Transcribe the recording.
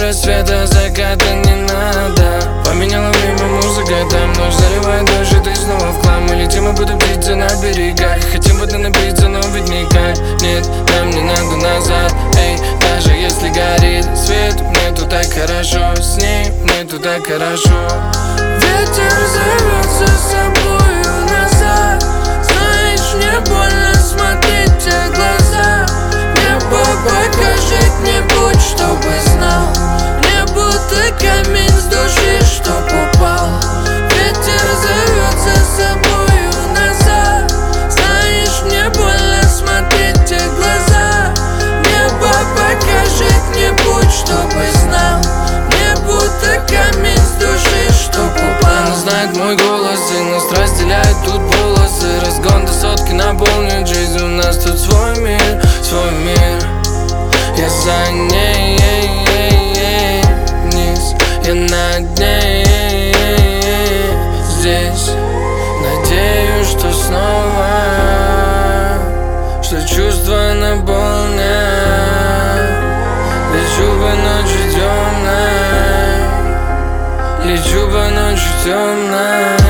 рассвета, заката не надо. Поменяла время музыка, там ночь заливает дождь, и ты снова в хлам. Мы летим и будем птицы на берегах. Хотим воды напиться, но ведь никак. Нет, нам не надо назад. Эй, даже если горит свет, мне тут так хорошо. С ней мне тут так хорошо. Ветер зовет за собою назад. Знаешь, мне больно смотреть в те глаза. Небо покажет мне путь, чтобы знал. Мне будто камень с души, чтоб упал. Ветер зовет за собою назад. Знаешь, мне больно смотреть в те глаза. Небо покажет мне путь, чтобы знал. Мне будто камень с души, чтоб упал. Она знает мой голос, и нас разделяет тут волосы. Разгон до сотки наполнит жизнь, у нас тут свой мир, свой мир. Я за ней, вниз, я над ней, здесь. Надеюсь, что снова, что чувства наполнят. Лечу по ночи темной, лечу по ночи темной.